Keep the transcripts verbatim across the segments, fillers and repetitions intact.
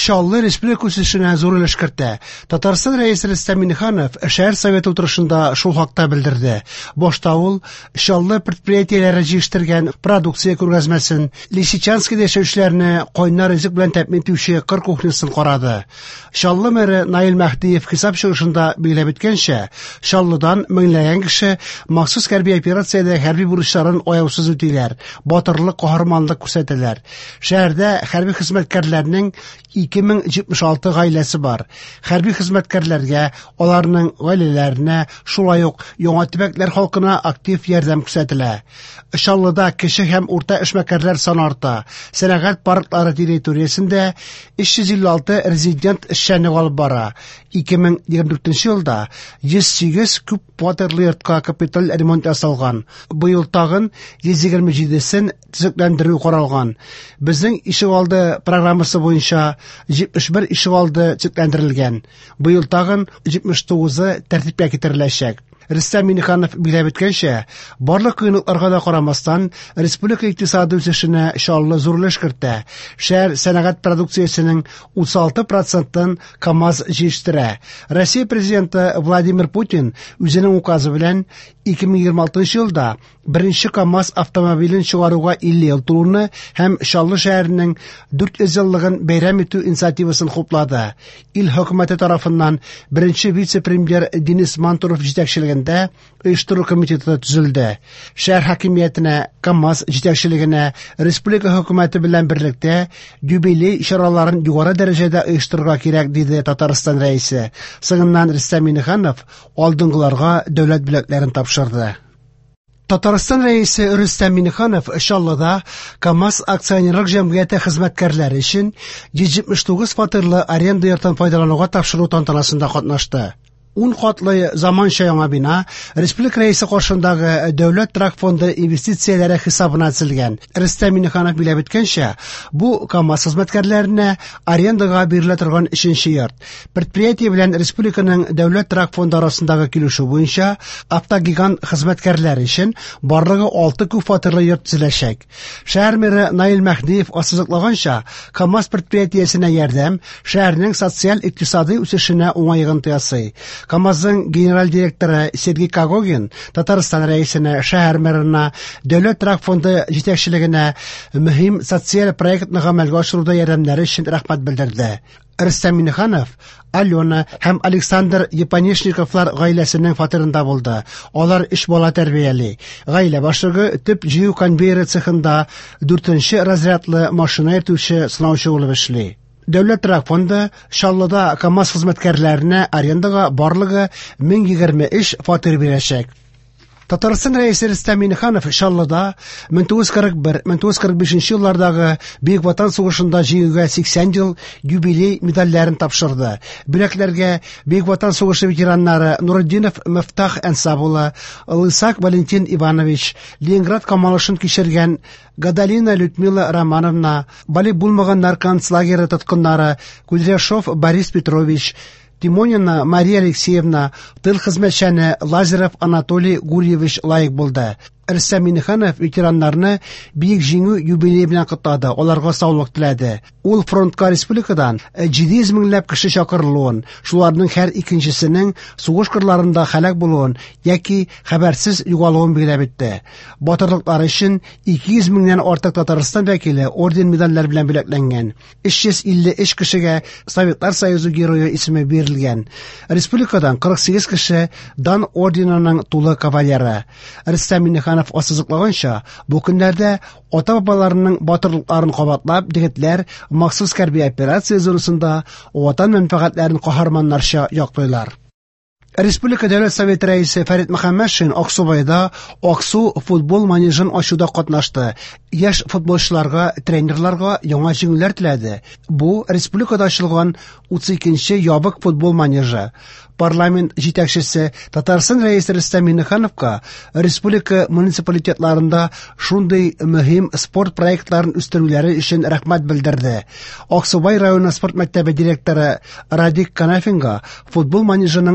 Чаллы республика үсешенә зур өлеш кертә. Татарстан рәисе Рөстәм Миңнеханов шәһәр советы утырышында шул хакта белдерде. Башта ул Чаллы предприятиеләре җыештырган продукция күргәзмәсен, Лисичанскида яшәүчеләрне кайнар ризык белән тәэмин итүче кыр кухнясын карады. Чаллы мэры Наил Мәһдиев хисап чыгышында билгеләп иткәнчә, Чаллыдан меңләгән кеше махсус хәрби операциядә хәрби бурычларын аяусыз үтиләр, батырлык, каһарманлык күрсәтәләр. Шәһәрдә хәрби хезмәткәрләрнең ике мең җитмеш алты гаиләсе бар. Хәрби хезмәткәрләргә, аларның гаиләләренә, шулай ук яңа төбәкләр халкына актив ярдәм күрсәтелә. Чаллыда кеше һәм урта эшмәкәрләр саны арта. Сәнәгать парклары территориясендә өч йөз илле алты резидент эшчәнлек алып бара. ике мең егерме дүртенче елда йөз сигез күп фатирлы йортка капиталь ремонт ясалган. Быел тагын йөз егерме җидесен төзекләндерү каралган. Безнең ишегалды программасы буенча җитмеш бер ишегалды төзекләндерелгән. Быел тагын җитмеш тугызы тәртипкә китереләчәк. Рөстәм Миңнеханов билгеләп иткәнчә, барлык кыенлыкларга да карамастан, республика икътисады үсешенә Чаллы зур өлеш кертә. Шәһәр сәнәгать продукциясенең утыз алты процентын КАМАЗ җыештыра. Россия президенты Владимир Путин үзенең указы белән ике мең егерме алтынчы елда беренче КАМАЗ автомобилен чыгаруга илле ел тулуны һәм Чаллы шәһәренең дүрт йөз еллыгын бәйрәм итү инициативасын хуплады. Ил хөкүмәте тарафыннан беренче вице-премьер Денис Мантуров җитәкчелегендә оештыру комитеты төзелде. Шәһәр хакимиятенә, КАМАЗ җитәкчелегенә, республика хөкүмәте белән берлектә юбилей чараларын югары дәрәҗәдә оештырырга кирәк, диде Татарстан рәисе. Соңыннан Рөстәм Миңнеханов алдынгыларга дәүләт бүләкләрен тапшырды. Татарстан рәисе Рөстәм Миңнеханов Чаллыда КАМАЗ акционерлык җәмгыяте хезмәткәрләре өчен йөз җитмеш тугыз фатирлы аренда йортын файдалануга тапшыру тантанасында катнашты. ун катлы заманча яңа бина республика рәисе каршындагы дәүләт трак фонды инвестицияләре хисабына төзелгән. Рөстәм Миңнеханов билгеләп иткәнчә, бу КАМАЗ хезмәткәрләренә арендага бирелә торган өченче йорт. Предприятие белән республиканың дәүләт трак фонды арасындагы килешү буенча автогигант хезмәткәрләре өчен барлыгы алты күп фатирлы йорт төзеләчәк. Шәһәр мэры Наил Мәһдиев ассызыклаганча, КАМАЗ предприятиесенә ярдәм шәһәрнең социаль-икътисади үсешенә уңайлыгын ясый. КАМАЗның генераль директоры Сергей Кагогин Татарстан рәисенә, шәһәр мэрына, дәүләт трак фонды җитәкчелегенә мөһим социаль проектны гамәлгә ашыруда ярдәмнәре өчен рәхмәт белдерде. Рөстәм Миңнеханов Алена һәм Александр Епанешниковлар гаиләсенең фатирында булды. Алар өч бала тәрбияли. Гаилә башлыгы төп җыю конвейеры цехында дүртенче разрядлы машина йөртүче сынаучы булып эшли. Дәүләт трак фонды Чаллыда КАМАЗ хезмәткәрләренә арендага барлыгы мең егерме өч фатир бирәчәк. Татарстан рәисе Рөстәм Миңнеханов Чаллыда мең тугыз йөз кырык бер - мең тугыз йөз кырык бишенче еллардагы Бөек Ватан сугышында җиңүгә сиксән ел юбилей медальләрен тапшырды. Бүләкләргә Бөек Ватан сугышы ветераннары Нуруддинов Мифтах Әнсап улы, Лысак Валентин Иванович, Ленинград камалышын кичергән Гадалина Людмила Романовна, бали булмаганнар концлагере тоткыннары Кудряшов Борис Петрович, Тимонина Мария Алексеевна, тыл хезмәтчәне Лазарев Анатолий Гурьевич лайык булды. Рөстәм Миңнеханов ветераннарны бик җиңү юбилей белән котлады, аларга саулык теләде. Ул фронтка республикадан җиде йөз меңләп кеше чакырылуын, шуларның һәр икенчесенең сугыш кырларында һәлак булуын яки хәбәрсез югалуын билгеләп итте. Батырлыклары өчен ике йөз меңнән артык Татарстан вәкиле орден медальләр белән бүләкләнгән. өч йөз илле өч кешегә Советлар Союзы герое исеме бирелгән. Республикадан кырык сигез кеше дан орденының тулы кавалеры. Рөстәм Миңнеханов ассызыклаганча, бу көннәрдә ата-бабаларының батырлыкларын кабатлап, егетләр махсус хәрби операция зонасында ватан мәнфәгатьләрен каһарманнарча яклыйлар. Республика Дәүләт Советы рәисе Фәрит Мөхәммәтшин Аксубайда Аксу футбол манежын ачуда катнашты. Яшь футболчыларга, тренерларга яңа җиңүләр теләде. Бу республикада ачылган утыз икенче ябык футбол манежы. Парламент җитәкчесе Татарстан рәисе Рөстәм Миңнехановка республика муниципалитетларында шундый мөһим спорт проектларын үстерүләре өчен рәхмәт белдерде. Аксубай районы спорт мәктәбе директоры Радик Канафинга футбол манежының символик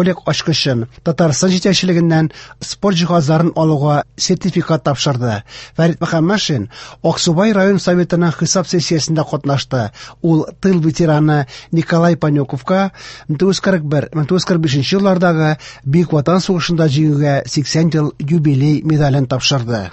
ролик ачкычын Татарстан җитәкчелегеннән спорт җиһазларын алуга сертификат тапшырды. Фәрит Мөхәммәтшин Аксубай район советының хисап сессиясендә катнашты. Ул тыл ветераны Николай Панюковка мең тугыз йөз кырык бер - мең тугыз йөз кырык бишенче еллардагы Бөек Ватан сугышында җиңүгә сиксән ел юбилей медален тапшырды.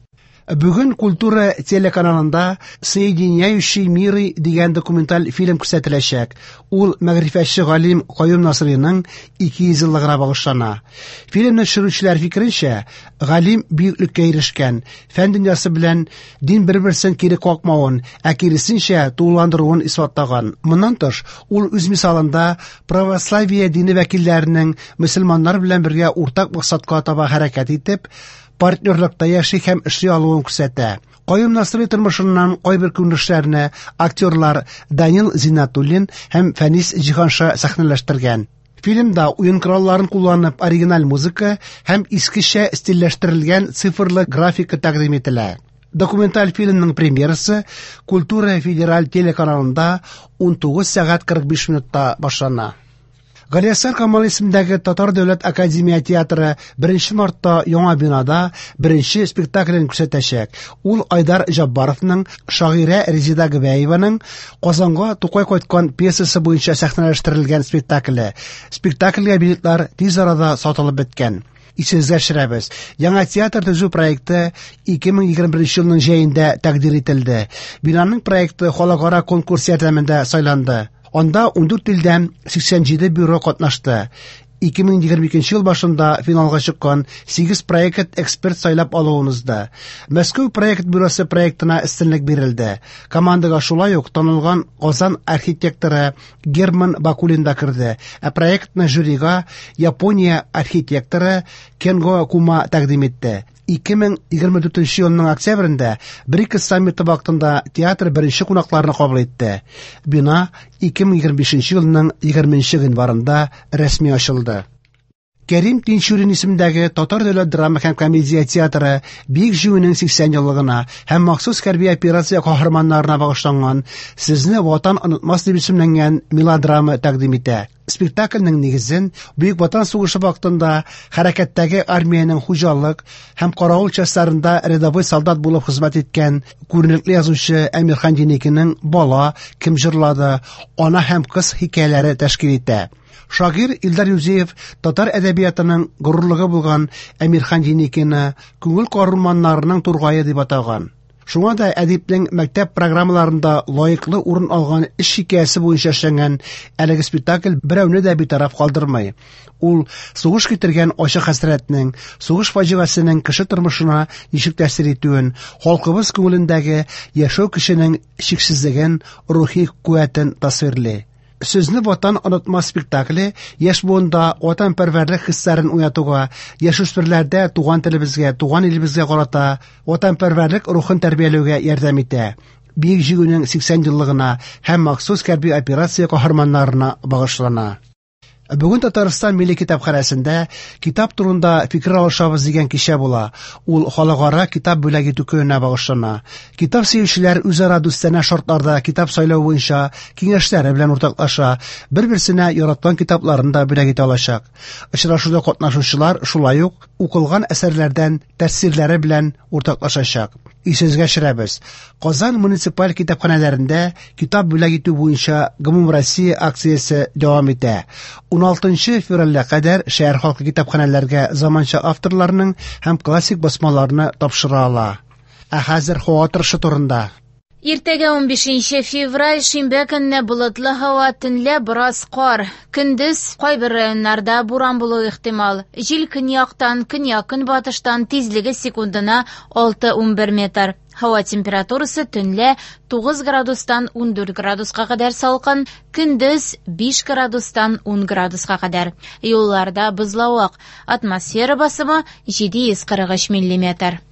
Бүген Культура телеканалында «Соединяющие миры» дигән документаль фильм күрсәтеләчәк. Ул мәгърифәтче галим Каюм Насыйриның ике йөз еллыгына багышлана. Фильмны төшерүчеләр фикеренчә, галим бөеклеккә ирешкән, фән дөньясы белән дин бер-берсен кире какмавын, ә киресенчә тулыландыруын исбатлаган. Моннан тыш, ул үз мисалында православие дине вәкилләренең мөселманнар белән бергә уртак максатка таба хәрәкәт итеп, партнерлыкта яши һәм эшли алуын күрсәтә. Каюм Насыйри тормышыннан кайбер күренешләрне актерлар Данил Зиннатуллин һәм Фәнис Җиһанша сәхнәләштергән. Фильмда уен коралларын кулланып оригиналь музыка һәм искечә стильләштерелгән цифрлы графика тәкъдим ителә. Документаль фильмның премьерасы Культура федераль телеканалында ун тугыз сәгать кырык биш минутта башлана. Галиәсгар Камал исемендәге Татар дәүләт академия театры беренче мартта яңа бинада беренче спектаклен күрсәтәчәк. Ул Айдар Җаббаровның шагыйрә Резида Гобәеваның Казанга Тукай кайткан пьесасы буенча сәхнәләштерелгән спектакле. Спектакльгә билетлар тиз арада сатылып беткән. Исегезгә төшерәбез. Яңа театр төзү проекты ике мең егерме беренче елның җәендә тәкъдир ителде. Бинаның проекты халыкара конкурс ярдәмендә сайланды. Анда ун дүрт илдән сиксән җиде бюро катнашты. ике мең егерме икенче ел башында финалга чыккан сигез проект эксперт сайлап алуынызда. Мәскәү проект бюросы проектына өстенлек бирелде. Командага шулай ук танылган Казан архитекторы Герман Бакулин да керде. Ә проектны жюрига Япония архитекторы Кенго Кума тәкъдим итте. ике мең егерме дүртенче елның октябрендә Брикс саммиты вакытында театр беренче кунакларны кабул итте. Бина ике мең егерме бишенче елның егерменче гыйнварында рәсми ачылды. Кәрим Тинчурин исемендәге Татар дәүләт драма һәм комедия театры бик җиңүнең сиксән еллыгына һәм махсус хәрби операция каһарманнарына багышланган «Сезне ватан онытмас» дип исемләнгән мелодрама тәкъдим итә. Спектакльнең нигезен Бөек Ватан сугышы вакытында хәрәкәттәге армиянең хуҗалык һәм каравыл частьларында рядовой солдат булып хезмәт иткән күренекле язучы Әмирхан Диникинең «Бала», «Кем җырлады», «Ана һәм кыз» хикәяләре тәшкил итә. Шагыйрь Илдар Юзеев татар әдәбиятының горурлыгы булган Әмирхан Диникины күңел каһарманнарының тургае дип атаган. Шуңа да әдипнең мәктәп программаларында лаеклы урын алган эш хикәясе буенча эшләнгән әлеге спектакль берәүне дә битараф калдырмый. Ул сугыш китергән ачык хәсрәтнең, сугыш фаҗигасының кеше тормышына ничек тәэсир итүен, халкыбыз күңелендәге яшәү кешенең чиксезлеген, рухи куәтен тасвирлый. Сезне ватан онытмас спектакле яшь буында ватанпәрвәрлек хисләрен уятуга, яшүсмерләрдә туган телебезгә, туган илебезгә карата ватанпәрвәрлек рухын тәрбияләүгә ярдәм итә. Бөек җиңүнең сиксән еллыгына һәм махсус хәрби операция каһарманнарына багышлана. Бүген Татарстан Милли китапханәсендә китап турында фикер алышабыз дигән кичә була. Ул халыкара китап бүләк итү көненә багышлана. Китап сөючеләр үзара дустанә шартларда китап сайлау буенча киңәшләре белән уртаклаша, бер-берсенә яраткан китапларын да бүләк итә алачак. Очрашуда катнашучылар шулай ук укылган әсәрләрдән тәфсирләре белән уртаклашачак. Исегезгә төшерәбез. Казан муниципаль китапханәләрендә китап бүләк итү буенча Гомум Россия акциясе дәвам итә. ун алтынчы февральгә кадәр шәһәр халкы китапханәләргә заманча авторларның һәм классик басмаларны тапшыра ала. Ә хәзер һава торышы турында. Иртәгә ун бишенче февраль шимбә көнне болытлы һава, төнлә бераз кар. Көндез кайбер районнарда буран булу ихтимал. Җил көньяктан, көньяк-көнбатыштан тизлеге секундына алты-ун бер метр. Һава температурасы төнлә тугыз градустан ун дүрт градуска кадәр салкын, көндез биш градустан ун градуска кадәр. Юлларда бозлавык, атмосфера басымы җиде йөз кырык өч миллиметр.